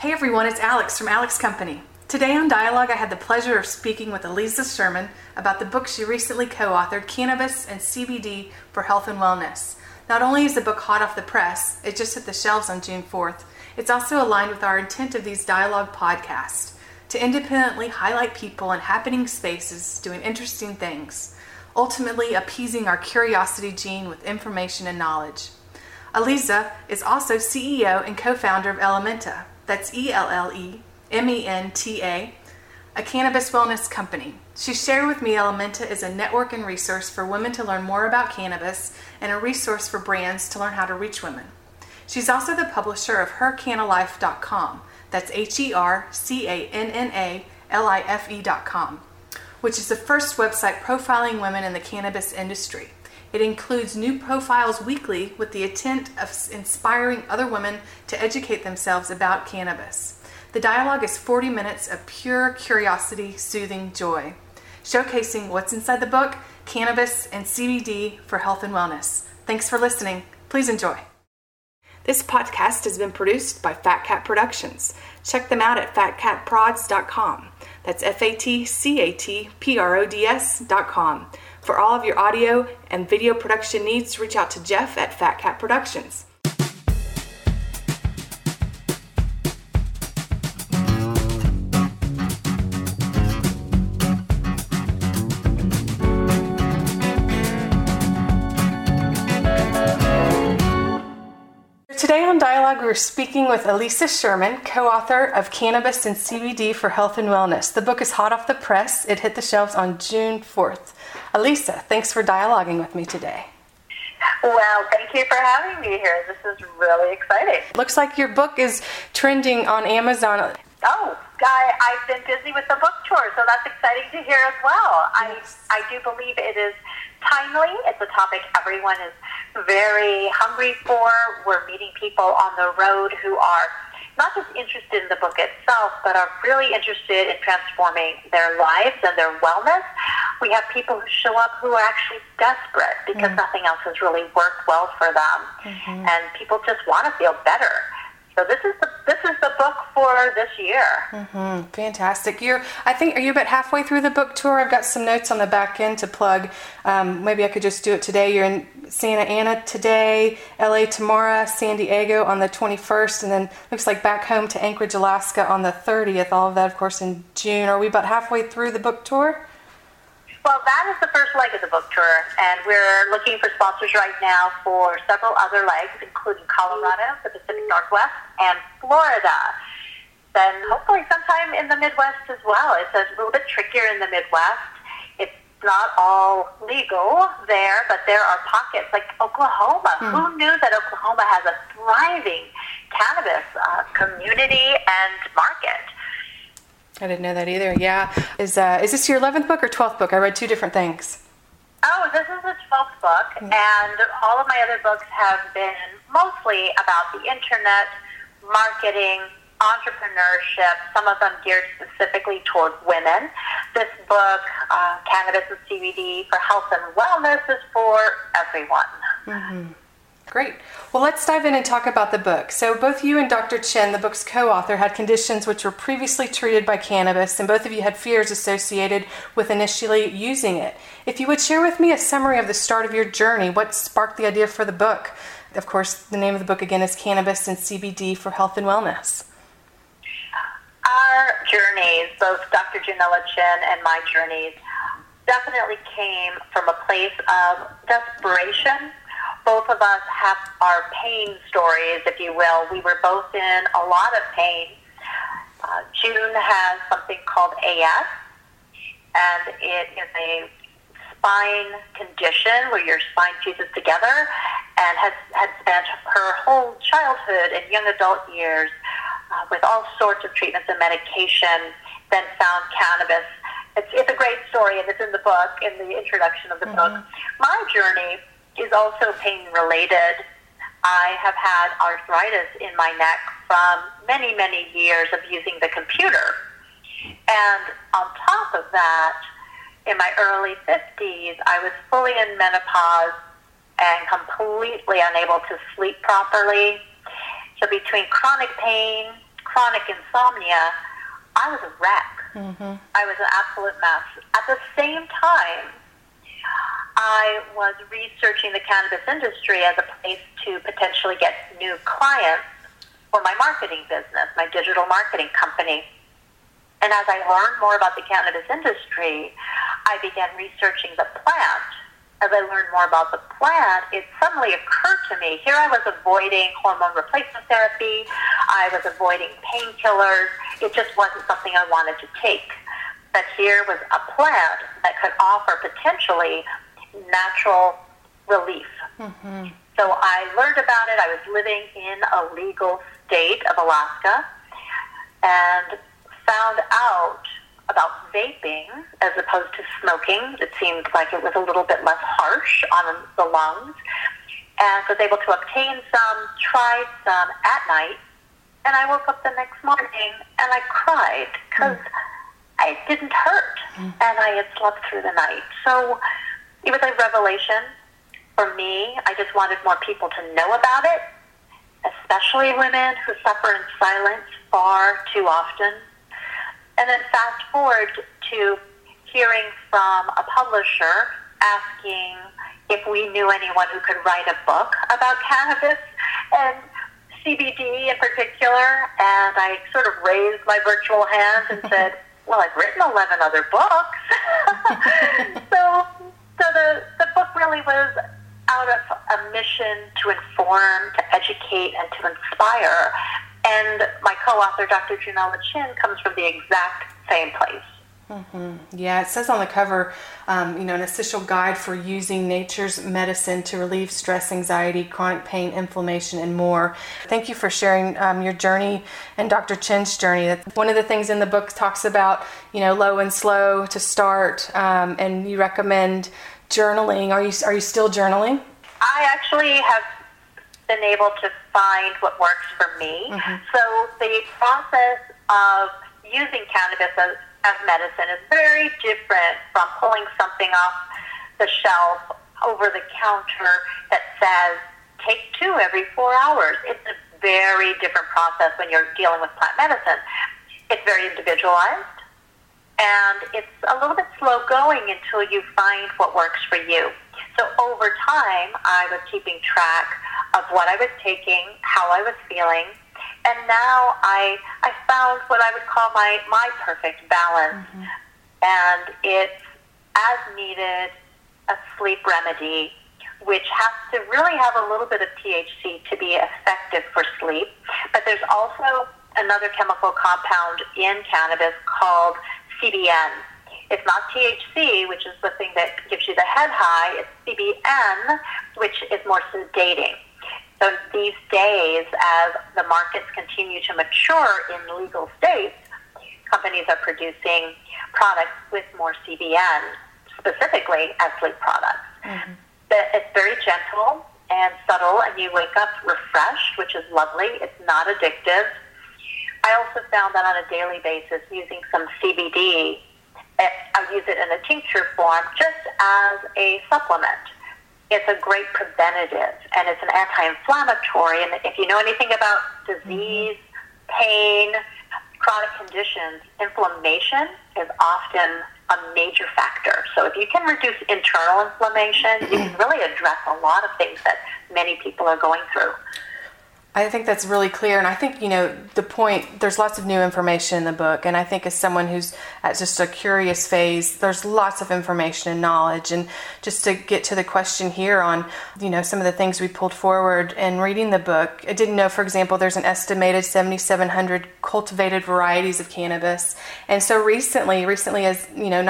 Hey everyone, it's Alex from Alex Company. Today on Dialogue, I had the pleasure of speaking with Elisa Sherman about the book she recently co-authored, Cannabis and CBD for Health and Wellness. Not only is the book hot off the press, it just hit the shelves on June 4th, it's also aligned with our intent of these Dialogue podcasts, to independently highlight people in happening spaces doing interesting things, ultimately appeasing our curiosity gene with information and knowledge. Elisa is also CEO and co-founder of Elementa, that's ELLEMENTA, a cannabis wellness company. She shared with me Elementa is a network and resource for women to learn more about cannabis and a resource for brands to learn how to reach women. She's also the publisher of HerCannalife.com, that's HerCannalife.com, which is the first website profiling women in the cannabis industry. It includes new profiles weekly with the intent of inspiring other women to educate themselves about cannabis. The dialogue is 40 minutes of pure curiosity, soothing joy, showcasing what's inside the book, Cannabis and CBD for Health and Wellness. Thanks for listening. Please enjoy. This podcast has been produced by Fat Cat Productions. Check them out at fatcatprods.com. That's FATCATPRODS.com. For all of your audio and video production needs, reach out to Jeff at Fat Cat Productions. Today on Dialogue, we're speaking with Elisa Sherman, co-author of Cannabis and CBD for Health and Wellness. The book is hot off the press. It hit the shelves on June 4th. Elisa, thanks for dialoguing with me today. Well, thank you for having me here. This is really exciting. Looks like your book is trending on Amazon. Oh, I've been busy with the book tour, so that's exciting to hear as well. Yes. I do believe it is timely. It's a topic everyone is very hungry for. We're meeting people on the road who are not just interested in the book itself, but are really interested in transforming their lives and their wellness. We have people who show up who are actually desperate because nothing else has really worked well for them. And people just want to feel better. So this is the book for this year. Fantastic. Are you about halfway through the book tour? I've got some notes on the back end to plug. Maybe I could just do it today. You're in Santa Ana today, LA tomorrow, San Diego on the 21st, and then looks like back home to Anchorage, Alaska on the 30th. All of that, of course, in June. Are we about halfway through the book tour? Well, that is the first leg of the book tour, and we're looking for sponsors right now for several other legs, including Colorado, the Pacific Northwest, and Florida. Then hopefully sometime in the Midwest as well. It's a little bit trickier in the Midwest. It's not all legal there, but there are pockets like Oklahoma. Who knew that Oklahoma has a thriving cannabis community and market? I didn't know that either. Yeah. Is this your 11th book or 12th book? I read two different things. Oh, this is the 12th book, and all of my other books have been mostly about the internet, marketing, entrepreneurship, some of them geared specifically toward women. This book, Cannabis and CBD for Health and Wellness, is for everyone. Great. Well, let's dive in and talk about the book. So both you and Dr. Chen, the book's co-author, had conditions which were previously treated by cannabis, and both of you had fears associated with initially using it. If you would share with me a summary of the start of your journey, what sparked the idea for the book? Of course, the name of the book again is Cannabis and CBD for Health and Wellness. Our journeys, both Dr. Janella Chen and my journeys, definitely came from a place of desperation. Both of us have our pain stories, if you will. We were both in a lot of pain. June has something called AS, and it is a spine condition where your spine fuses together, and had spent her whole childhood and young adult years with all sorts of treatments and medication, then found cannabis. It's a great story, and it's in the book, in the introduction of the book. My journey is also pain-related. I have had arthritis in my neck from many, many years of using the computer. And on top of that, in my early 50s, I was fully in menopause and completely unable to sleep properly. So between chronic pain, chronic insomnia, I was a wreck. I was an absolute mess. At the same time, I was researching the cannabis industry as a place to potentially get new clients for my marketing business, my digital marketing company. And as I learned more about the cannabis industry, I began researching the plant. As I learned more about the plant, it suddenly occurred to me, here I was avoiding hormone replacement therapy, I was avoiding painkillers, it just wasn't something I wanted to take. But here was a plant that could offer potentially natural relief. So I learned about it. I was living in a legal state of Alaska and found out about vaping as opposed to smoking. It seemed like it was a little bit less harsh on the lungs, and was able to obtain some, tried some at night, and I woke up the next morning and I cried because it didn't hurt, and I had slept through the night. So it was a revelation for me. I just wanted more people to know about it, especially women who suffer in silence far too often. And then fast forward to hearing from a publisher asking if we knew anyone who could write a book about cannabis and CBD in particular. And I sort of raised my virtual hand and said, well, I've written 11 other books. So the book really was out of a mission to inform, to educate, and to inspire. And my co-author, Dr. Janella Chin, comes from the exact same place. Yeah, it says on the cover, an essential guide for using nature's medicine to relieve stress, anxiety, chronic pain, inflammation, and more. Thank you for sharing your journey and Dr. Chin's journey. One of the things in the book talks about, low and slow to start, and you recommend journaling. Are you still journaling? I actually have been able to find what works for me. So the process of using cannabis as medicine is very different from pulling something off the shelf over the counter that says, take 2 every 4 hours. It's a very different process when you're dealing with plant medicine. It's very individualized, and it's a little bit slow going until you find what works for you. So over time, I was keeping track of what I was taking, how I was feeling, and now I found what I would call my perfect balance. And it's as needed a sleep remedy, which has to really have a little bit of THC to be effective for sleep. But there's also another chemical compound in cannabis called CBN. It's not THC, which is the thing that gives you the head high. It's CBN, which is more sedating. So these days, as the markets continue to mature in legal states, companies are producing products with more CBN, specifically as sleep products. It's very gentle and subtle, and you wake up refreshed, which is lovely. It's not addictive. I also found that on a daily basis, using some CBD, I use it in a tincture form just as a supplement. It's a great preventative, and it's an anti-inflammatory. And if you know anything about disease, pain, chronic conditions, inflammation is often a major factor. So if you can reduce internal inflammation, you can really address a lot of things that many people are going through. I think that's really clear, and I think, the point, there's lots of new information in the book, and I think as someone who's at just a curious phase, there's lots of information and knowledge, and just to get to the question here on, some of the things we pulled forward in reading the book, I didn't know, for example, there's an estimated 7,700 cultivated varieties of cannabis, and so recently as,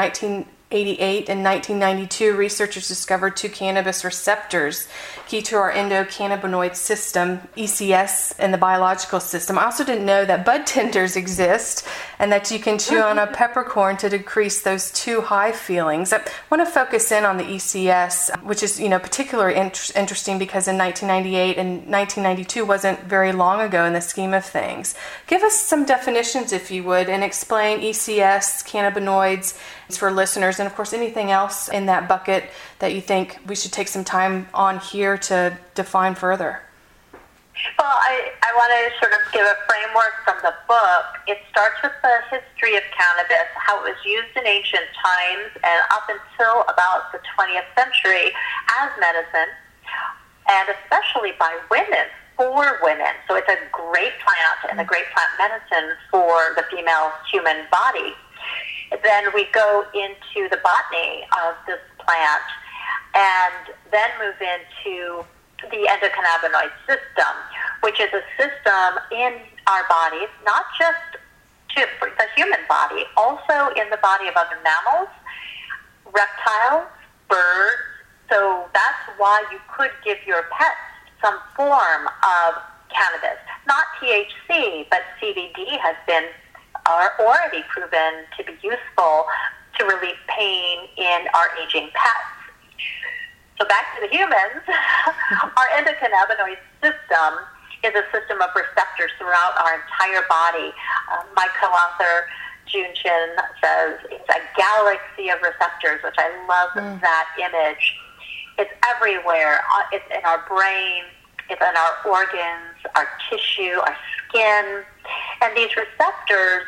1988 and 1992, researchers discovered 2 cannabis receptors key to our endocannabinoid system, ECS, in the biological system. I also didn't know that bud tenders exist and that you can chew on a peppercorn to decrease those 2 high feelings. I want to focus in on the ECS, which is, particularly interesting because in 1998 and 1992 wasn't very long ago in the scheme of things. Give us some definitions, if you would, and explain ECS, cannabinoids, for listeners, and of course anything else in that bucket that you think we should take some time on here to define further. Well, I want to sort of give a framework from the book. It starts with the history of cannabis, how it was used in ancient times and up until about the 20th century as medicine, and especially by women, for women. So it's a great plant and a great plant medicine for the female human body. Then we go into the botany of this plant and then move into the endocannabinoid system, which is a system in our bodies, not just for the human body, also in the body of other mammals, reptiles, birds. So that's why you could give your pets some form of cannabis. Not THC, but CBD has been already proven to be useful to relieve pain in our aging pets. So back to the humans, our endocannabinoid system is a system of receptors throughout our entire body. My co-author, June Chin, says it's a galaxy of receptors, which I love that image. It's everywhere. It's in our brain, it's in our organs, our tissue, our skin. And these receptors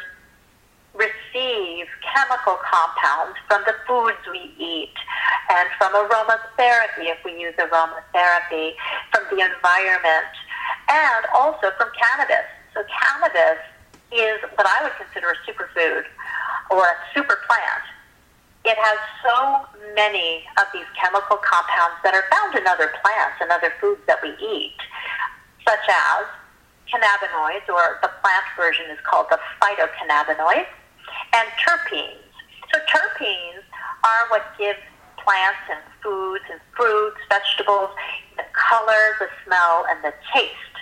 receive chemical compounds from the foods we eat and from aromatherapy, if we use aromatherapy, from the environment, and also from cannabis. So cannabis is what I would consider a superfood or a super plant. It has so many of these chemical compounds that are found in other plants and other foods that we eat, such as cannabinoids, or the plant version is called the phytocannabinoids, and terpenes. So terpenes are what gives plants and foods and fruits, vegetables, the color, the smell, and the taste.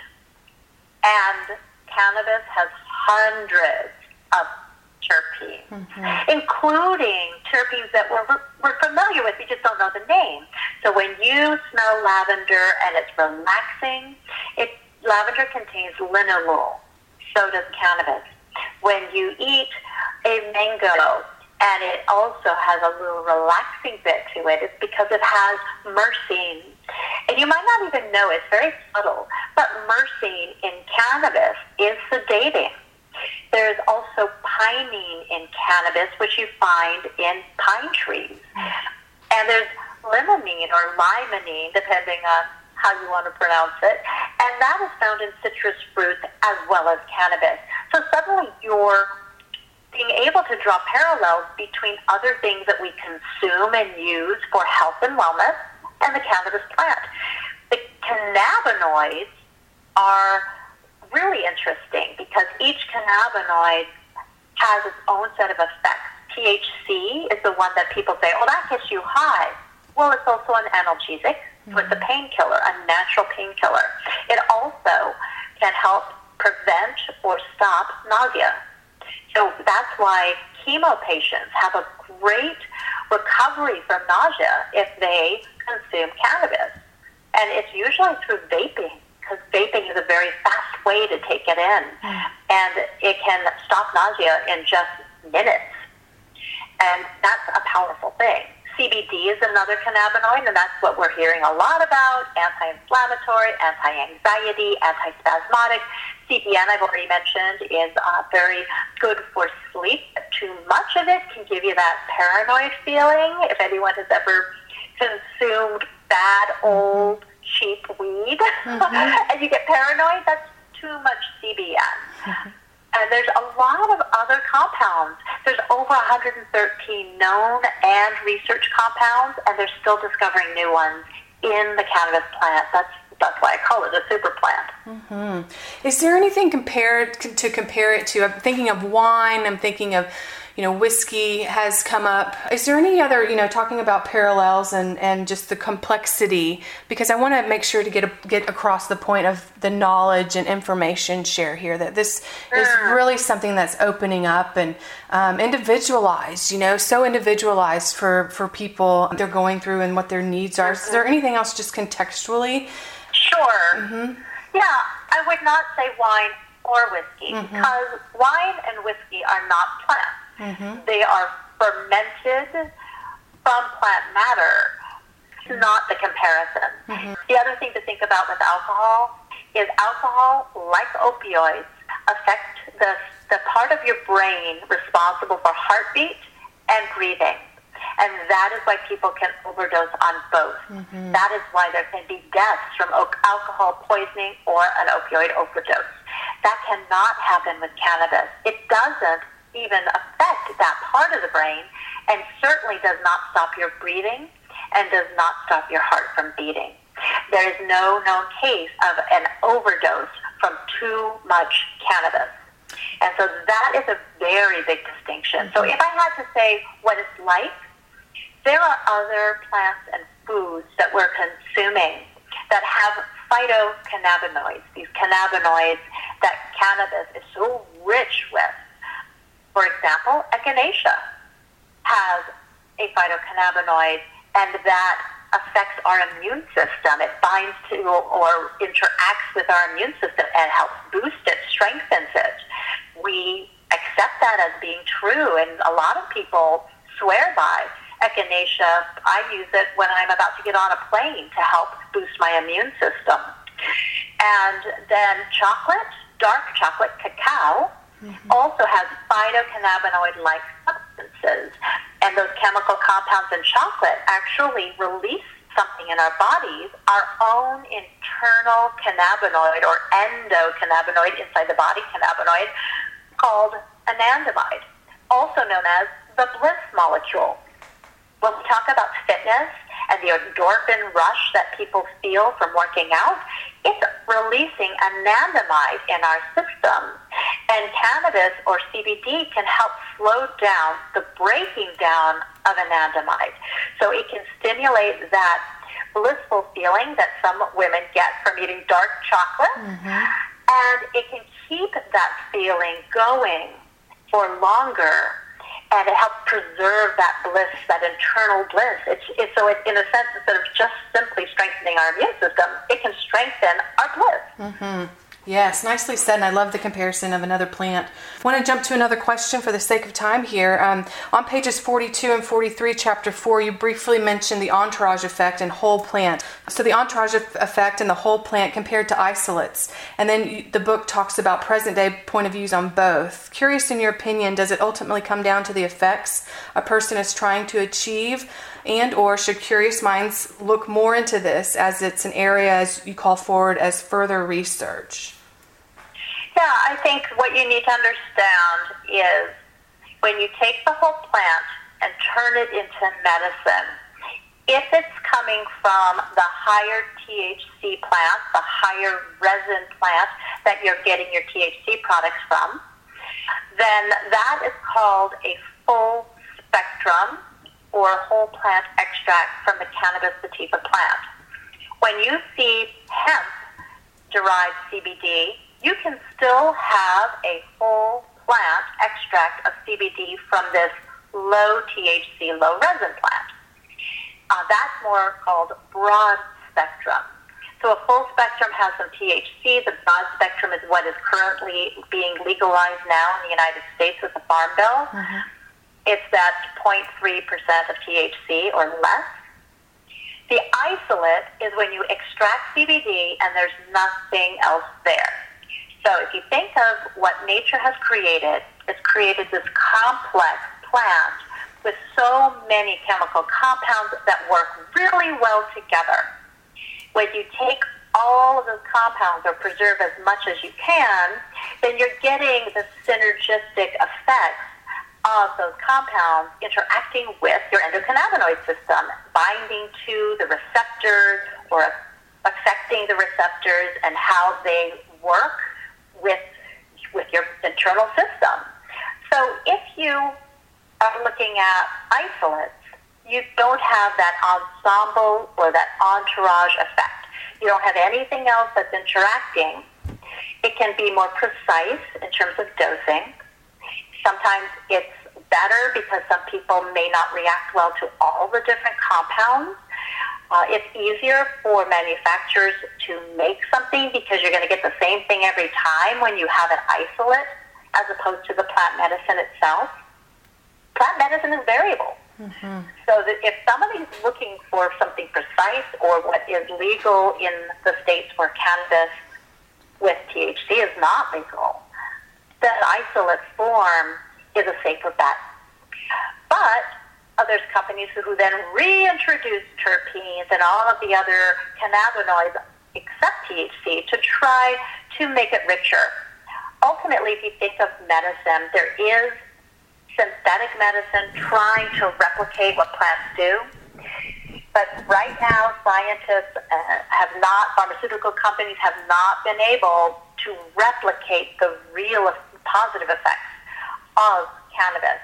And cannabis has hundreds of terpenes, including terpenes that we're familiar with, we just don't know the name. So when you smell lavender and it's relaxing, lavender contains linalool. So does cannabis. When you eat a mango and it also has a little relaxing bit to it, it's because it has myrcene. And you might not even know, it's very subtle, but myrcene in cannabis is sedating. There's also pinene in cannabis, which you find in pine trees. And there's limonene or limonene, depending on how you want to pronounce it, and that is found in citrus fruits as well as cannabis. So suddenly you're being able to draw parallels between other things that we consume and use for health and wellness and the cannabis plant. The cannabinoids are really interesting because each cannabinoid has its own set of effects. THC is the one that people say, oh, that gets you high. Well, it's also an analgesic, so it's a painkiller, a natural painkiller. It also can help prevent or stop nausea. So that's why chemo patients have a great recovery from nausea if they consume cannabis. And it's usually through vaping, because vaping is a very fast way to take it in. And it can stop nausea in just minutes. And that's a powerful thing. CBD is another cannabinoid, and that's what we're hearing a lot about: anti-inflammatory, anti-anxiety, anti-spasmodic. CBN, I've already mentioned, is very good for sleep. Too much of it can give you that paranoid feeling. If anyone has ever consumed bad, old, cheap weed and you get paranoid, that's too much CBN. And there's a lot of other compounds. There's over 113 known and research compounds, and they're still discovering new ones in the cannabis plant. That's why I call it a super plant. Is there anything to compare it to? I'm thinking of wine. I'm thinking of, whiskey has come up. Is there any other, talking about parallels and just the complexity? Because I want to make sure to get across the point of the knowledge and information share here, that this is really something that's opening up and individualized, so individualized for people they're going through and what their needs are. Is there anything else just contextually? Sure. Yeah, I would not say wine or whiskey, because wine and whiskey are not plants. They are fermented from plant matter. It's not the comparison. The other thing to think about with alcohol is alcohol, like opioids, affect the part of your brain responsible for heartbeat and breathing. And that is why people can overdose on both. Mm-hmm. That is why there can be deaths from alcohol poisoning or an opioid overdose. That cannot happen with cannabis. It doesn't even affect that part of the brain, and certainly does not stop your breathing and does not stop your heart from beating. There is no known case of an overdose from too much cannabis. And so that is a very big distinction. So if I had to say what it's like, there are other plants and foods that we're consuming that have phytocannabinoids, these cannabinoids that cannabis is so rich with. For example, echinacea has a phytocannabinoid, and that affects our immune system. It binds to or interacts with our immune system and helps boost it, strengthens it. We accept that as being true, and a lot of people swear by echinacea. I use it when I'm about to get on a plane to help boost my immune system. And then chocolate, dark chocolate, cacao, also has phytocannabinoid-like substances. And those chemical compounds in chocolate actually release something in our bodies, our own internal cannabinoid or endocannabinoid, inside the body cannabinoid, called anandamide, also known as the bliss molecule. When we talk about fitness and the endorphin rush that people feel from working out, it's releasing anandamide in our system. And cannabis or CBD can help slow down the breaking down of anandamide. So it can stimulate that blissful feeling that some women get from eating dark chocolate. And it can keep that feeling going for longer. And it helps preserve that bliss, that internal bliss. So in a sense, instead of just simply strengthening our immune system, it can strengthen our bliss. Yes, nicely said, and I love the comparison of another plant. I want to jump to another question for the sake of time here. On pages 42 and 43, chapter 4, you briefly mentioned the entourage effect and whole plant. So the entourage effect and the whole plant compared to isolates. And then the book talks about present-day point of views on both. Curious, in your opinion, does it ultimately come down to the effects a person is trying to achieve? And or should curious minds look more into this as it's an area, as you call forward, as further research? Yeah, I think what you need to understand is when you take the whole plant and turn it into medicine, if it's coming from the higher THC plant, the higher resin plant that you're getting your THC products from, then that is called a full spectrum or whole plant extract from the cannabis sativa plant. When you see hemp-derived CBD, you can still have a whole plant extract of CBD from this low THC, low resin plant. That's more called broad spectrum. So a full spectrum has some THC. The broad spectrum is what is currently being legalized now in the United States with the Farm Bill. It's that 0.3% of THC or less. The isolate is when you extract CBD and there's nothing else there. So if you think of what nature has created, it's created this complex plant with so many chemical compounds that work really well together. When you take all of those compounds or preserve as much as you can, then you're getting the synergistic effects of those compounds interacting with your endocannabinoid system, binding to the receptors or affecting the receptors and how they work with your internal system. So if you are looking at isolates, you don't have that ensemble or that entourage effect. You don't have anything else that's interacting. It can be more precise in terms of dosing. Sometimes it's better because some people may not react well to all the different compounds. It's easier for manufacturers to make something because you're going to get the same thing every time when you have an isolate as opposed to the plant medicine itself. Plant medicine is variable. So that if somebody's looking for something precise or what is legal in the states where cannabis with THC is not legal, then isolate form is a safer bet. But there's companies who then reintroduce terpenes and all of the other cannabinoids except THC to try to make it richer. Ultimately, if you think of medicine, there is synthetic medicine trying to replicate what plants do. But right now, scientists pharmaceutical companies have not been able to replicate the real positive effects of cannabis.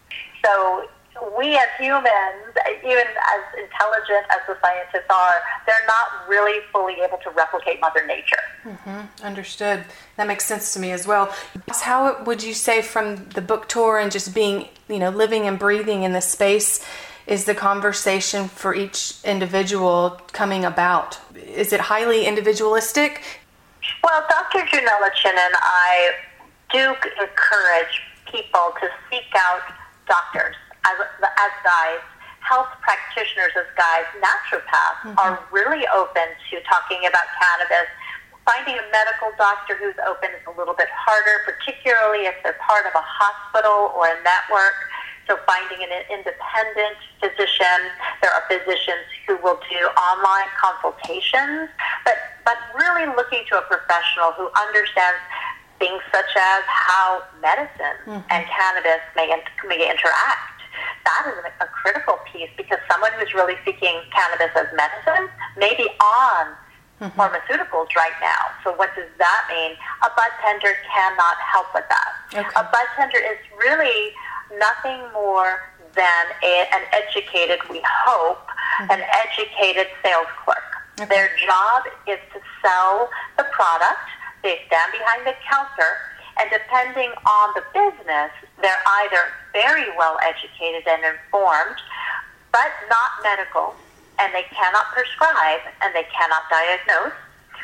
So we as humans, even as intelligent as the scientists are, they're not really fully able to replicate Mother Nature. Mm-hmm. Understood. That makes sense to me as well. How would you say from the book tour and just being, living and breathing in this space, is the conversation for each individual coming about? Is it highly individualistic? Well, Dr. Janella Chin and I do encourage people to seek out doctors as guides. Health practitioners as guides, naturopaths are really open to talking about cannabis. Finding a medical doctor who's open is a little bit harder, particularly if they're part of a hospital or a network. So finding an independent physician. There are physicians who will do online consultations, but really looking to a professional who understands things such as how medicine and cannabis may interact. That is a critical piece, because someone who's really seeking cannabis as medicine may be on pharmaceuticals right now. So what does that mean? A bud tender cannot help with that. Okay. A bud tender is really nothing more than an educated, we hope, an educated sales clerk. Okay. Their job is to sell the product. They stand behind the counter, and depending on the business, they're either very well educated and informed, but not medical, and they cannot prescribe, and they cannot diagnose,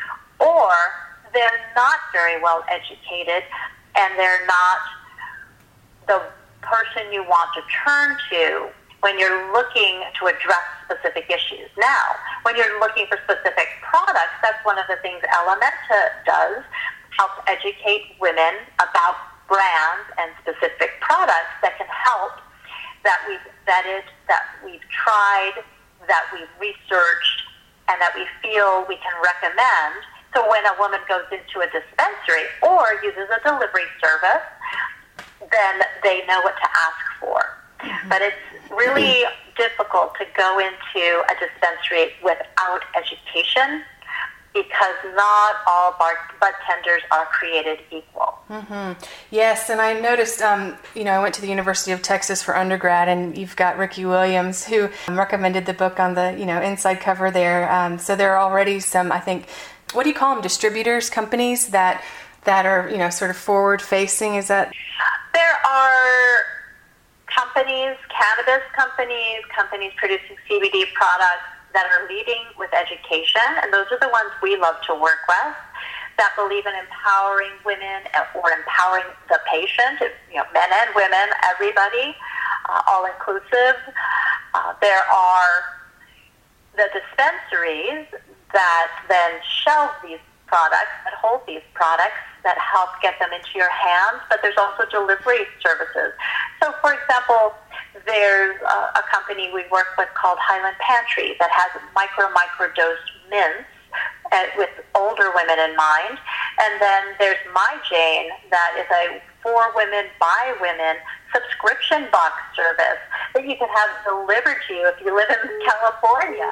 or they're not very well educated, and they're not the person you want to turn to when you're looking to address specific issues. Now, when you're looking for specific products, that's one of the things Elementa does, helps educate women about brands and specific products that can help, that we've vetted, that we've tried, that we've researched, and that we feel we can recommend. So when a woman goes into a dispensary or uses a delivery service, then they know what to ask for. But it's really difficult to go into a dispensary without education, because not all bud tenders are created equal. Yes, and I noticed, I went to the University of Texas for undergrad, and you've got Ricky Williams, who recommended the book on the, inside cover there. So there are already some, I think, what do you call them, distributors, companies that are, sort of forward-facing? Is that? There are companies, cannabis companies producing CBD products that are leading with education, and those are the ones we love to work with, that believe in empowering women or empowering the patient, men and women, everybody, all inclusive. There are the dispensaries that then shelve these products, that hold these products, that help get them into your hands, but there's also delivery services. So, for example, there's a company we work with called Highland Pantry that has microdose mints with older women in mind. And then there's My Jane, that is a for women, by women subscription box service that you can have delivered to you if you live in California.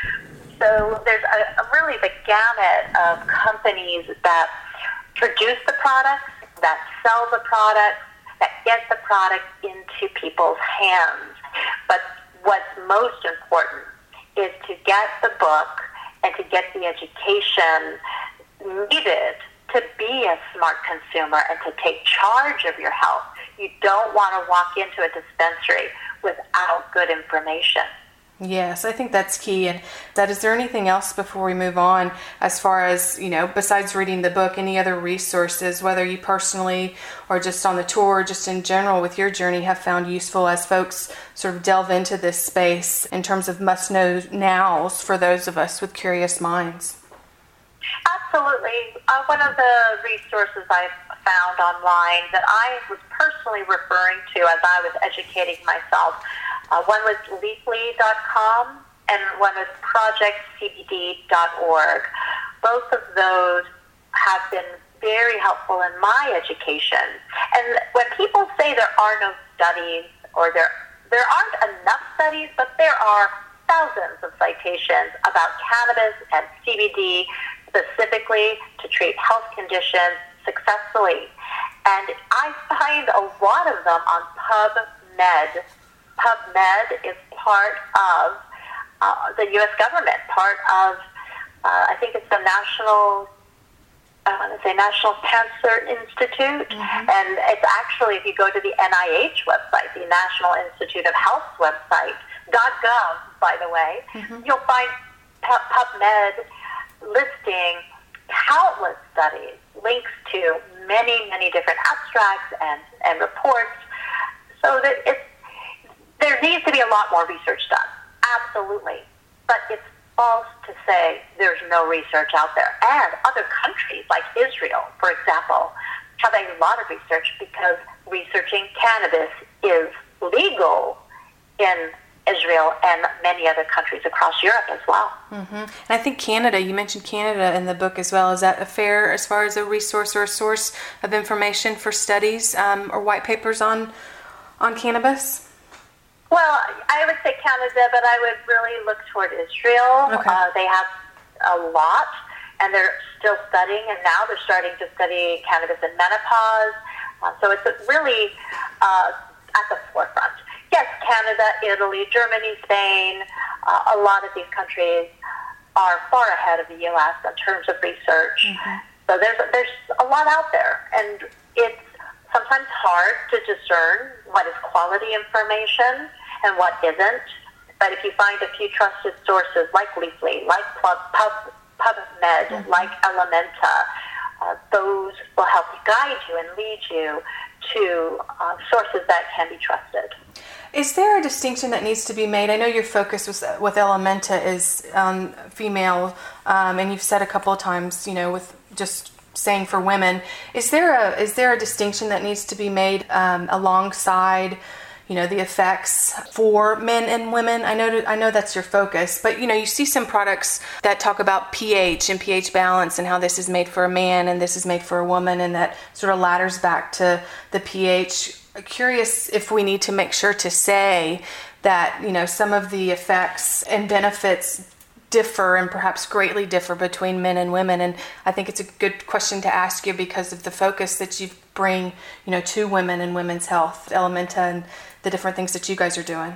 So there's a really the gamut of companies that produce the products, that sell the products, that get the product into people's hands. But what's most important is to get the book and to get the education needed to be a smart consumer and to take charge of your health. You don't want to walk into a dispensary without good information. Yes, I think that's key. And is there anything else before we move on, as far as, besides reading the book, any other resources, whether you personally or just on the tour, just in general with your journey, have found useful as folks sort of delve into this space in terms of must-know nows for those of us with curious minds? Absolutely. One of the resources I found online that I was personally referring to as I was educating myself, one was leafly.com and one was projectcbd.org. Both of those have been very helpful in my education. And when people say there are no studies or there aren't enough studies, but there are thousands of citations about cannabis and CBD specifically to treat health conditions successfully. And I find a lot of them on PubMed. PubMed is part of the U.S. government, part of, I think it's the National Cancer Institute. Mm-hmm. And it's actually, if you go to the NIH website, the National Institute of Health website, .gov, by the way, mm-hmm. you'll find PubMed listing countless studies, links to many, many different abstracts and reports, so that there needs to be a lot more research done. Absolutely. But it's false to say there's no research out there. And other countries, like Israel, for example, have a lot of research because researching cannabis is legal in Israel and many other countries across Europe as well. Mm-hmm. And I think Canada, you mentioned Canada in the book as well. Is that a fair as far as a resource or a source of information for studies or white papers on cannabis? Well, I would say Canada, but I would really look toward Israel. Okay. They have a lot, and they're still studying, and now they're starting to study cannabis in menopause. So it's really at the forefront. Yes, Canada, Italy, Germany, Spain, a lot of these countries are far ahead of the U.S. in terms of research. Mm-hmm. So there's a lot out there, and it's sometimes hard to discern what is quality information and what isn't. But if you find a few trusted sources like Leafly, like PubMed, mm-hmm. like Elementa, those will help guide you and lead you to sources that can be trusted. Is there a distinction that needs to be made? I know your focus with Elementa is female, and you've said a couple of times, with just saying for women. Is there a distinction that needs to be made alongside, the effects for men and women? I know that's your focus, but you see some products that talk about pH and pH balance and how this is made for a man and this is made for a woman, and that sort of ladders back to the pH. Curious if we need to make sure to say that, some of the effects and benefits differ and perhaps greatly differ between men and women. And I think it's a good question to ask you because of the focus that you bring, to women and women's health, Elementa, and the different things that you guys are doing.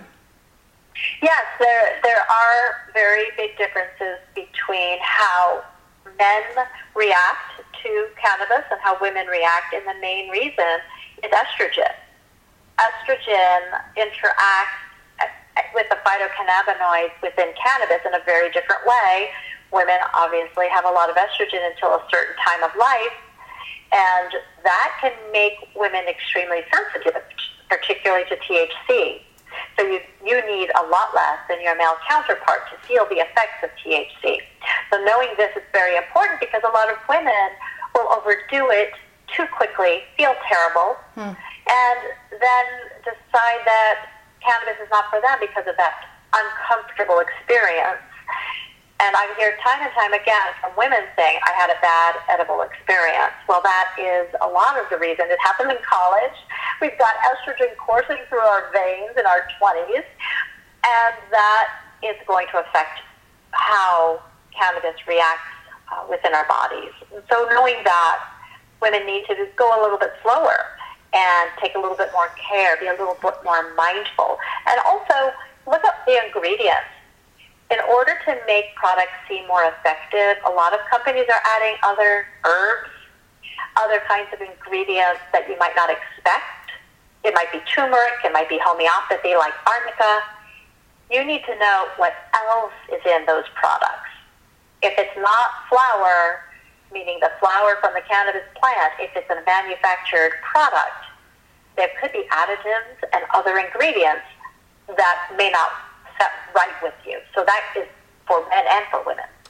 Yes, there are very big differences between how men react to cannabis and how women react, and the main reason is estrogen. Estrogen interacts with the phytocannabinoids within cannabis in a very different way. Women obviously have a lot of estrogen until a certain time of life, and that can make women extremely sensitive, particularly to THC. So you need a lot less than your male counterpart to feel the effects of THC. So knowing this is very important because a lot of women will overdo it too quickly, feel terrible, and then decide that cannabis is not for them because of that uncomfortable experience. And I hear time and time again from women saying, I had a bad edible experience. Well, that is a lot of the reason. It happened in college. We've got estrogen coursing through our veins in our 20s, and that is going to affect how cannabis reacts within our bodies. And so knowing that, women need to just go a little bit slower and take a little bit more care, be a little bit more mindful. And also, look at the ingredients. In order to make products seem more effective, a lot of companies are adding other herbs, other kinds of ingredients that you might not expect. It might be turmeric, it might be homeopathy like arnica. You need to know what else is in those products. If it's not flower, meaning the flower from the cannabis plant, if it's a manufactured product, there could be additives and other ingredients that may not set right with you. So that is for men and for women.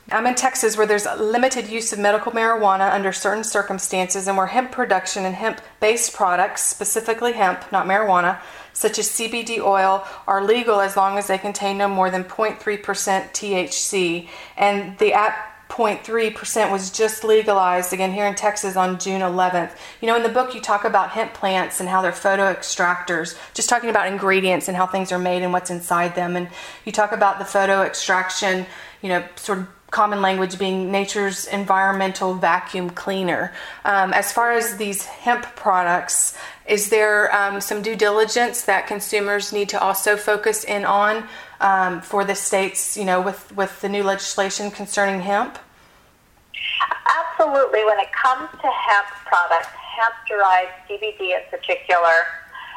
I'm in Texas, where there's a limited use of medical marijuana under certain circumstances, and where hemp production and hemp-based products, specifically hemp, not marijuana, such as CBD oil, are legal as long as they contain no more than 0.3% THC. And the 0.3% was just legalized again here in Texas on June 11th. You know, in the book you talk about hemp plants and how they're photo extractors, just talking about ingredients and how things are made and what's inside them. And you talk about the photo extraction, you know, sort of common language being nature's environmental vacuum cleaner. As far as these hemp products, is there some due diligence that consumers need to also focus in on for the states, you know, with the new legislation concerning hemp? Absolutely. When it comes to hemp products, hemp-derived CBD in particular,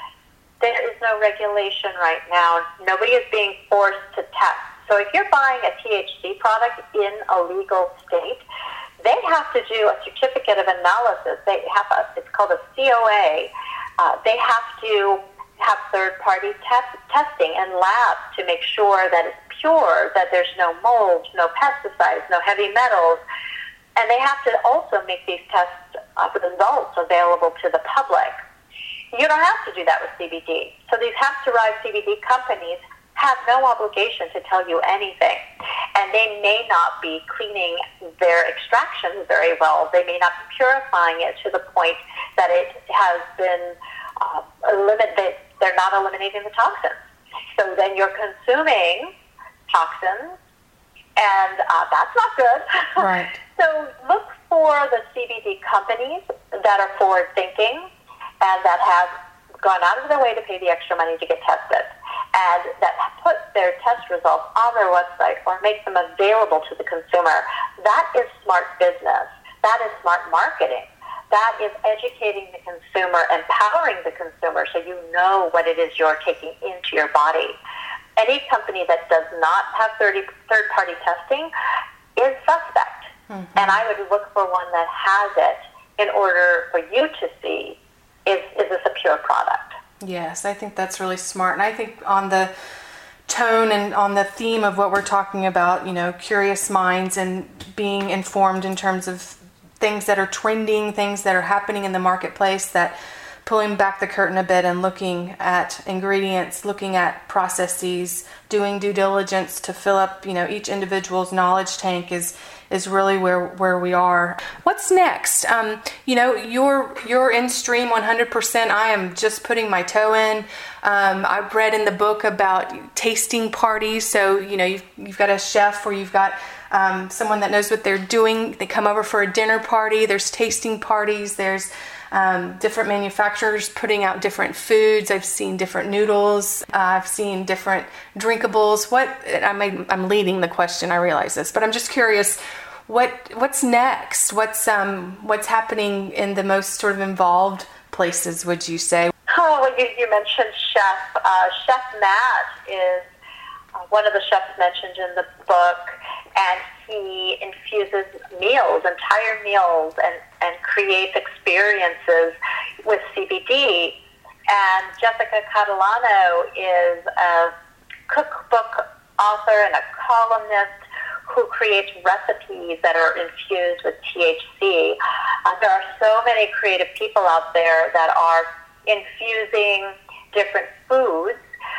there is no regulation right now. Nobody is being forced to test. So if you're buying a THC product in a legal state, they have to do a certificate of analysis. It's called a COA. They have to have third-party testing and labs to make sure that it's pure, that there's no mold, no pesticides, no heavy metals. And they have to also make these test results available to the public. You don't have to do that with CBD. So these hemp-derived CBD companies have no obligation to tell you anything. And they may not be cleaning their extractions very well. They may not be purifying it to the point that it has been eliminated. They're not eliminating the toxins. So then you're consuming toxins, and that's not good. Right. So look for the CBD companies that are forward-thinking and that have gone out of their way to pay the extra money to get tested, and that put their test results on their website or make them available to the consumer. That is smart business. That is smart marketing. That is educating the consumer, empowering the consumer so you know what it is you're taking into your body. Any company that does not have third-party testing is suspect. Mm-hmm. And I would look for one that has it in order for you to see, is this a pure product? Yes, I think that's really smart. And I think on the tone and on the theme of what we're talking about, you know, curious minds and being informed in terms of things that are trending, things that are happening in the marketplace, that pulling back the curtain a bit and looking at ingredients, looking at processes, doing due diligence to fill up, you know, each individual's knowledge tank is really where we are. What's next? You know, you're in stream 100%. I am just putting my toe in. I've read in the book about tasting parties. So, you know, you've got a chef or you've got someone that knows what they're doing. They come over for a dinner party. There's tasting parties. There's different manufacturers putting out different foods. I've seen different noodles. I've seen different drinkables. I'm leading the question, I realize this, but I'm just curious, what's next? What's happening in the most sort of involved places, would you say? Oh, well, you mentioned chef. Chef Matt is one of the chefs mentioned in the book, and he infuses meals, entire meals, and creates experiences with CBD. And Jessica Catalano is a cookbook author and a columnist who creates recipes that are infused with THC. There are so many creative people out there that are infusing different foods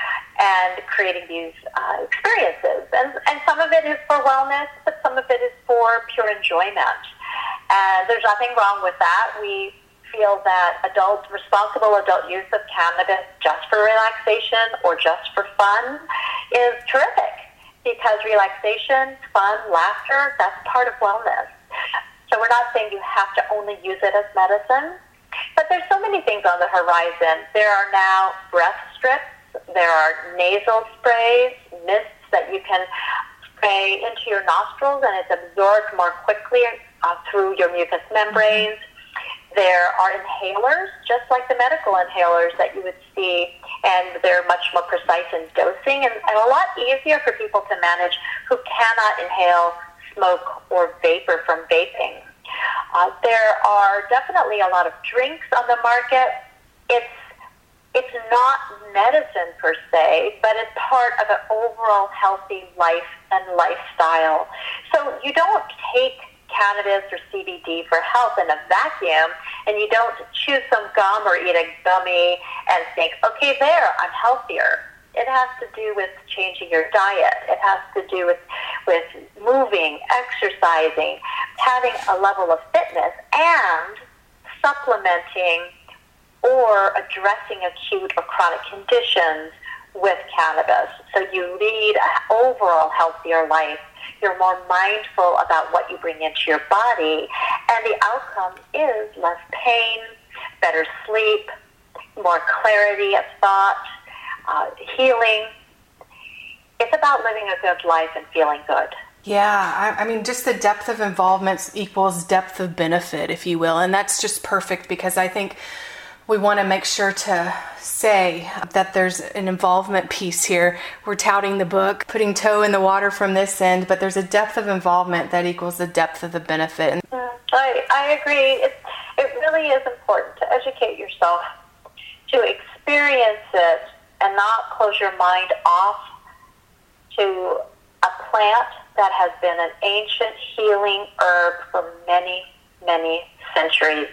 and creating these experiences. And some of it is for wellness, but some of it is for pure enjoyment. And there's nothing wrong with that. We feel that responsible adult use of cannabis just for relaxation or just for fun is terrific, because relaxation, fun, laughter, that's part of wellness. So we're not saying you have to only use it as medicine, but there's so many things on the horizon. There are now breath strips. There are nasal sprays, mists that you can spray into your nostrils, and it's absorbed more quickly through your mucous membranes. Mm-hmm. There are inhalers, just like the medical inhalers that you would see, and they're much more precise in dosing and a lot easier for people to manage who cannot inhale smoke or vapor from vaping. There are definitely a lot of drinks on the market. It's not medicine per se, but it's part of an overall healthy life and lifestyle. So you don't take cannabis or CBD for health in a vacuum, and you don't chew some gum or eat a gummy and think, okay, there, I'm healthier. It has to do with changing your diet. It has to do with moving, exercising, having a level of fitness, and supplementing or addressing acute or chronic conditions with cannabis. So you lead an overall healthier life. You're more mindful about what you bring into your body, and the outcome is less pain, better sleep, more clarity of thought, healing. It's about living a good life and feeling good. Yeah, I mean, just the depth of involvement equals depth of benefit, if you will, and that's just perfect, because I think we want to make sure to say that there's an involvement piece here. We're touting the book, putting toe in the water from this end, but there's a depth of involvement that equals the depth of the benefit. I agree. It really is important to educate yourself, to experience it, and not close your mind off to a plant that has been an ancient healing herb for many, many centuries.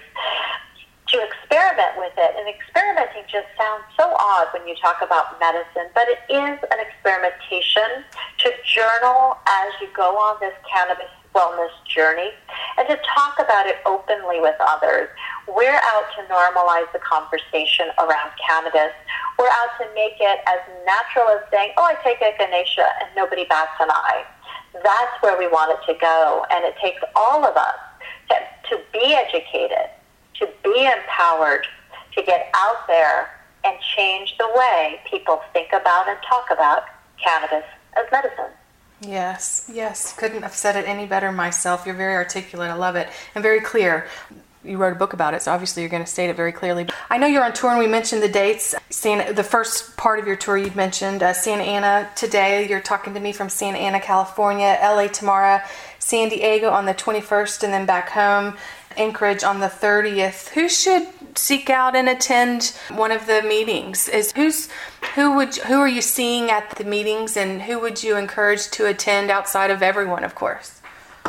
To experiment with it, and experimenting just sounds so odd when you talk about medicine, but it is an experimentation. To journal as you go on this cannabis wellness journey, and to talk about it openly with others. We're out to normalize the conversation around cannabis. We're out to make it as natural as saying, oh, I take echinacea, and nobody bats an eye. That's where we want it to go, and it takes all of us to be educated, to be empowered, to get out there and change the way people think about and talk about cannabis as medicine. Yes. Couldn't have said it any better myself. You're very articulate. I love it. And very clear. You wrote a book about it, so obviously you're going to state it very clearly. I know you're on tour, and we mentioned the dates. The first part of your tour you mentioned, Santa Ana today. You're talking to me from Santa Ana, California. LA tomorrow. San Diego on the 21st, and then back home. Anchorage on the 30th. Who should seek out and attend one of the meetings? Who are you seeing at the meetings, and who would you encourage to attend outside of everyone, of course?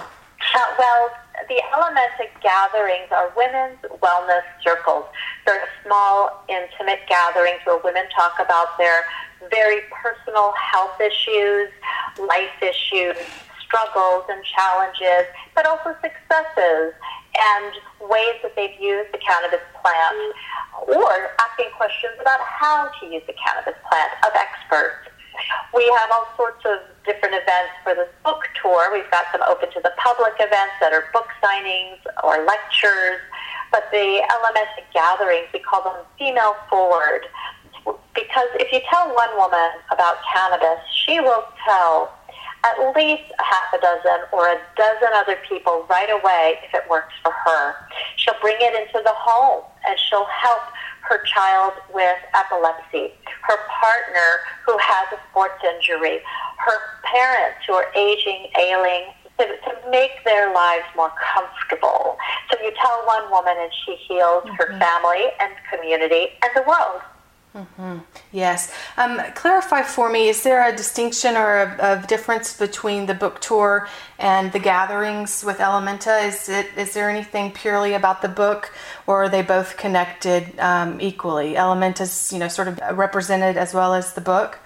Well, the Elementa gatherings are women's wellness circles. They're small, intimate gatherings where women talk about their very personal health issues, life issues, struggles and challenges, but also successes and ways that they've used the cannabis plant, or asking questions about how to use the cannabis plant of experts. We have all sorts of different events for this book tour. We've got some open to the public events that are book signings or lectures, but the Elementa gatherings, we call them female forward, because if you tell one woman about cannabis, she will tell at least a half a dozen or a dozen other people right away if it works for her. She'll bring it into the home, and she'll help her child with epilepsy, her partner who has a sports injury, her parents who are aging, ailing, to make their lives more comfortable. So you tell one woman and she heals her family and community and the world. Mm-hmm. Yes. Clarify for me, is there a distinction or a difference between the book tour and the gatherings with Elementa? Is there anything purely about the book, or are they both connected equally? Elementa's, sort of represented as well as the book?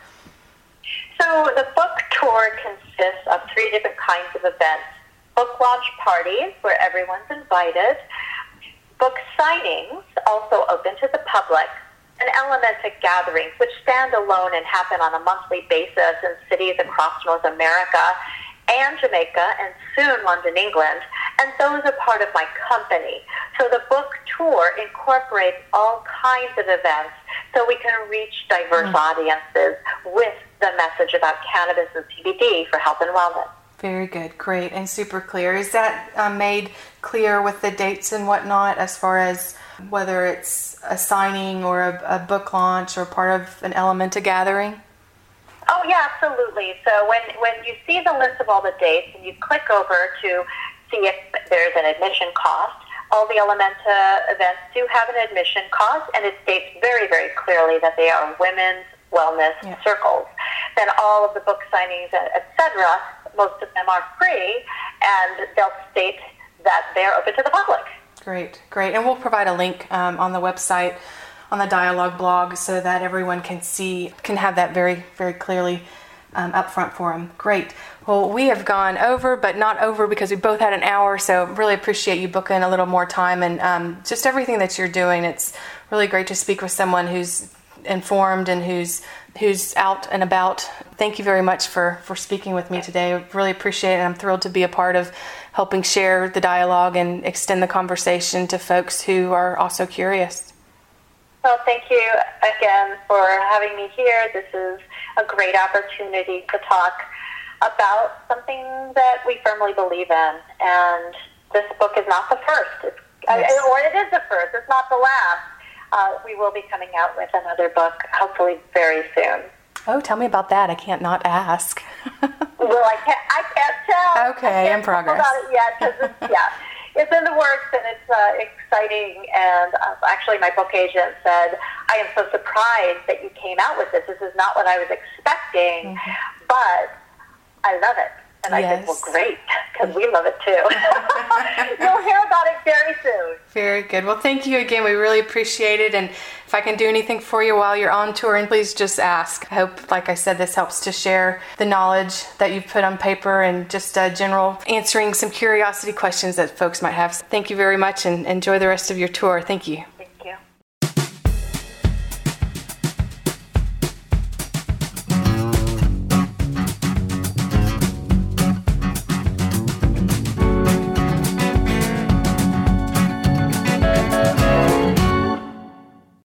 So the book tour consists of 3 different kinds of events. Book launch parties, where everyone's invited. Book signings, also open to the public. And Elementa gatherings, which stand alone and happen on a monthly basis in cities across North America and Jamaica and soon London, England. And those are part of my company. So the book tour incorporates all kinds of events so we can reach diverse audiences with the message about cannabis and CBD for health and wellness. Very good. Great. And super clear. Is that made clear with the dates and whatnot, as far as whether it's a signing or a book launch or part of an Elementa gathering? Oh, yeah, absolutely. So when you see the list of all the dates and you click over to see if there's an admission cost, All the Elementa events do have an admission cost, and it states very, very clearly that they are women's wellness circles. Then all of the book signings, etc., most of them are free, and they'll state that they're open to the public. Great. And we'll provide a link on the website, on the Dialogue blog, so that everyone can have that very, very clearly up front for them. Great. Well, we have gone over, but not over because we both had an hour, so really appreciate you booking a little more time and just everything that you're doing. It's really great to speak with someone who's informed and who's out and about. Thank you very much for speaking with me today. I really appreciate it. I'm thrilled to be a part of helping share the dialogue and extend the conversation to folks who are also curious. Well, thank you again for having me here. This is a great opportunity to talk about something that we firmly believe in. And this book is not the first. Or it is the first. It's not the last. We will be coming out with another book, hopefully very soon. Oh, tell me about that. I can't not ask. Well, I can't tell. Okay, in progress. About it yet, because it's in the works and it's exciting. And actually, my book agent said, "I am so surprised that you came out with this. This is not what I was expecting, but I love it." And I said, "Well, great, because we love it too." You'll hear about it very soon. Very good. Well, thank you again. We really appreciate it. And if I can do anything for you while you're on tour, and please just ask. I hope, like I said, this helps to share the knowledge that you've put on paper and just general answering some curiosity questions that folks might have. So thank you very much and enjoy the rest of your tour. Thank you.